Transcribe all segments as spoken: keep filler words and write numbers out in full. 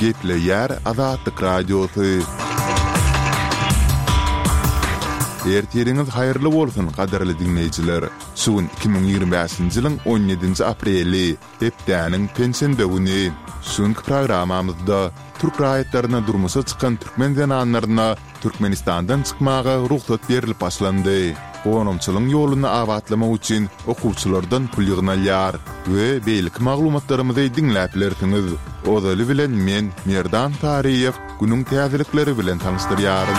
Gepleyer Azatlyk Radiosu. Ertiriniz hayırlı bolsun kadarly dinleyijiler. Sugun iki bin ýygrimi beşinji ýylyň on ýedinji apreli, hepdäniň pensiýa güni. Şuňky programamyzda Türk raýatlaryna durmuşa çykan türkmen zananlaryna Türkmenistandan çykmaga ruhsat berilip başlandy. Gonumçylyň ýoluna abatlamak üçin okuwçylardan pul ýygnalýar we beýlik maglumatlarymyzy dinläp bilersiňiz. Odaly bilen men Merdan Tariýew günüň täzelikleri bilen tanışdyrýarym.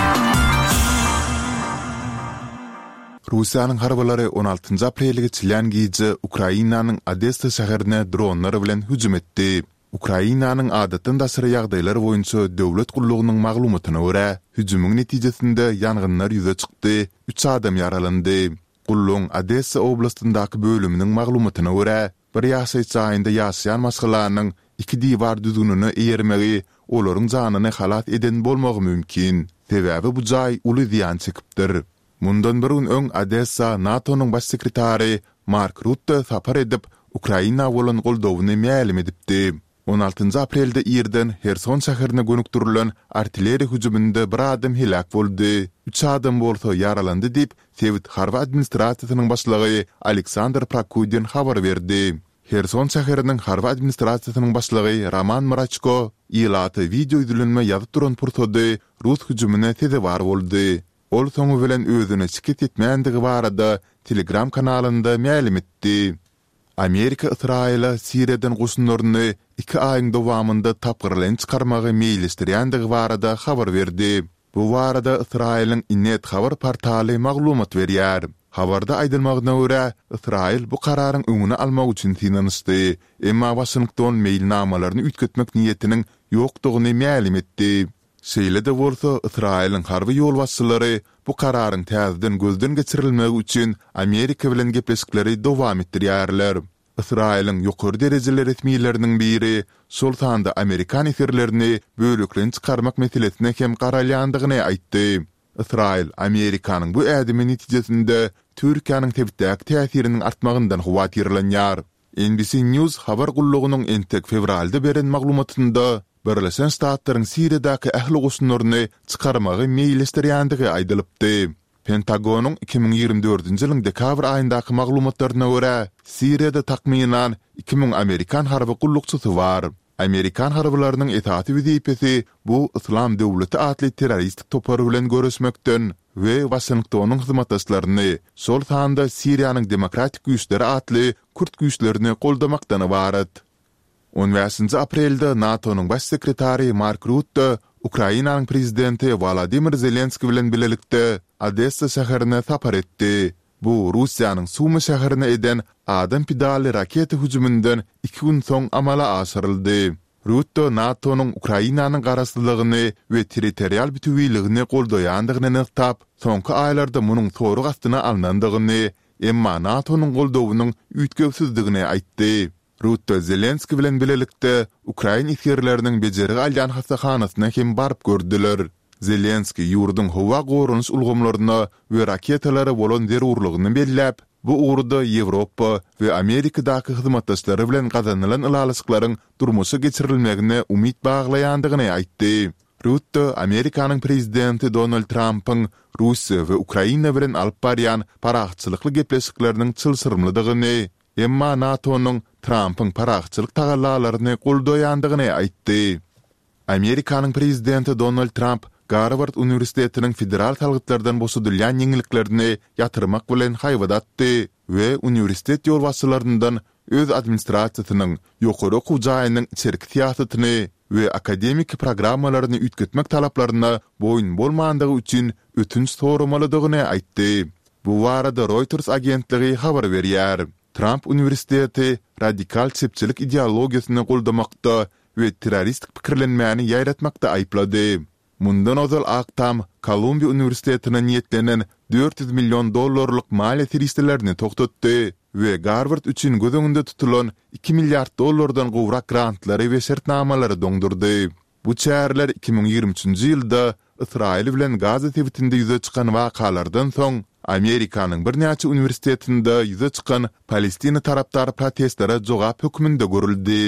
Russiýanyň harbalary on altyncı aprelge çylýan gije Ukrainanyň Odessa şäherine dronlar bilen hüjüm etdi. Ukrainanyň adatynda syra ýagdaýlar boýunça döwlet gullugynyň maglumatyna görä, hüjümüň netijesinde ýangynlar ýüze çykdy, üç adam ýaralandy. Gullugyň Odessa oblastyndaky bölüminiň maglumatyna görä, bir ýaşaýjy aýynda ýaşaýan maskalaryň iki diýwar düzgününi eýermegi olaryň janyny halat eden bolmagy mümkin. Sebäbi bu jaý uly ziýan çekipdir. Mundan bir gün öň Odessa NATO'nyň baş sekretary Mark Rutte sapar edip Ukraina bolan goldawyny mälim edipdi. on altyncı aprelde ýerden Herson şäherine gönükdirilen artilleriýa hüjüminde bir adam helak boldy. Üç adam bolsa ýaralandy diýip Sewit harby administrasiýasynyň başlygy Aleksandr Prokudin habar berdi. Herson şäheriniň harby administrasiýasynyň başlygy Roman Mrachko ýylaty video ýüzlenme ýazyp duran pursady Rus hüjümine teze bar boldy. Ol soňu bilen özüne şikayet etmänligi barada Telegram kanalynda mälim etdi. Amerika Israila Siriýadan goşunlaryny iki aýyň dowamında tapgyrlan çykarmagy meýilişdirýändigi barada habar berdi. Bu barada Israilň Innet habar portaly maglumat berýär. Habarda aýdylmagyna görä, Israil bu kararyň öňüne almak üçin tinanysdy. Emma Washington meýilnamalaryny üýtgetmek niýetiniň ýokdugyny mälim etdi. Şeýle de bolsa, Israilň harby ýol başçylary bu kararyň täzeden gözden geçirilmegi üçin Amerika bilen gepleşikleri dowam etdirýärler. Israilň ýokary derejeli resmiýetleriniň biri şol sanda Amerikan eserlerini bölüklen çykarmak meselesine hem garalýandygyny aýtdy. Israil Amerikanyň bu ädimi netijesinde Türkiýanyň tebitdäk täsiriniň artmagyndan howatyrlanýar. N B C News habar gullugynyň entek fevralda beren maglumatynda Birleşen Ştatlaryň Siriýadaky ähli goşunlaryny çykarmagy meýilişdirýändigi aýdylypdy. Pentagonyň iki bin ýygrimi dördünji ýylyň dekabr aýyndaky maglumatlaryna görä, Siriýada takminan iki bin Amerikan harby gullukçysy bar. Amerikan harbylarynyň etaty wezipesi bu Islam döwleti atly terroristik topary bilen görüşmekden we Washingtonyň hyzmatdaşlaryny şol sanda Siriýanyň demokratik güýçleri atly Kürt güýçlerini goldamakdan ibaret. on beşinji aprelde NATO'nyň baş sekretary Mark Rutte Ukrainanyň prezidenti Volodymyr Zelenski bilen bilelikde Odessa şäherine sapar etdi. Bu Russiýanyň Sumy şäherine eden adam pidali raket hüjümünden iki gün soň amala aşyryldy. Rutte NATO'nyň Ukrainanyň garaslygyny we territorial bütünligini goldaýandygyny nyktap, soňky aýlarda munyň toruk astyna alnandygyny, emma NATO'nyň goldawynyň üýtgebsizdigini aýtdy. Rutte Zelenski bilen bilelikde Ukraina eserleriniň bejeri alýan hasahanasyna hem barıp gördüler. Zelenski ýurduň howa gorunuş ulgamlaryna we raketalary bolan zerurlygyny belläp, bu uğurda Ýewropa we Amerikadaky hyzmatdaşlary bilen gazanylan ýalyşyklaryň durmuşa geçirilmegine umyt baglaýandygyny aýtdy. Rutte Amerikanyň prezidenti Donald Trump'yň Russiýa we Ukraina bilen alyp barýan paraçylykly gepleşikleriniň çylsyrmlydygyny, emma NATO'nyň Trump'yň paraçylyk tagallalaryny goldaýandygyny aýtdy. Amerikanyň prezidenti Donald Trump Harvard Üniversitetiniň federal talgytlardan boşadylýan ýeňiliklerini ýatyrmak bilen haýwadatdy we üniversitet ýolbaşçylaryndan öz administrasiýasynyň ýokary okuw jaýynyň içerik siýasatyny we akademik programmalaryny üýtgetmek talaplaryna boýun bolmandygy üçin ötünç soramalydygyny aýtdy. Bu barada Reuters agentligi habar berýär. Trump Üniversiteti radikal çepçilik ideologiýasyny goldamakda we terroristik pikirlenmäni ýaýratmakda aýplady. Mundan özel aktam Kolumbiya Üniversitetine niýetlenen dört yüz milyon dollarlyk maliýe teristlerini toktatdy we Harvard üçin göz öňünde tutulan iki milliard dollardan gowrak grantlary we şertnamalary doňdurdy. Bu çäherler iki bin ýygrimi üçinji ýylda Israil bilen Gaza tebitinde ýüze çykan wakalardan soň Amerikanyň bir näçe üniversitetinde ýüze çykan Palestina tarapdary protestlere jogap hökmünde görüldi.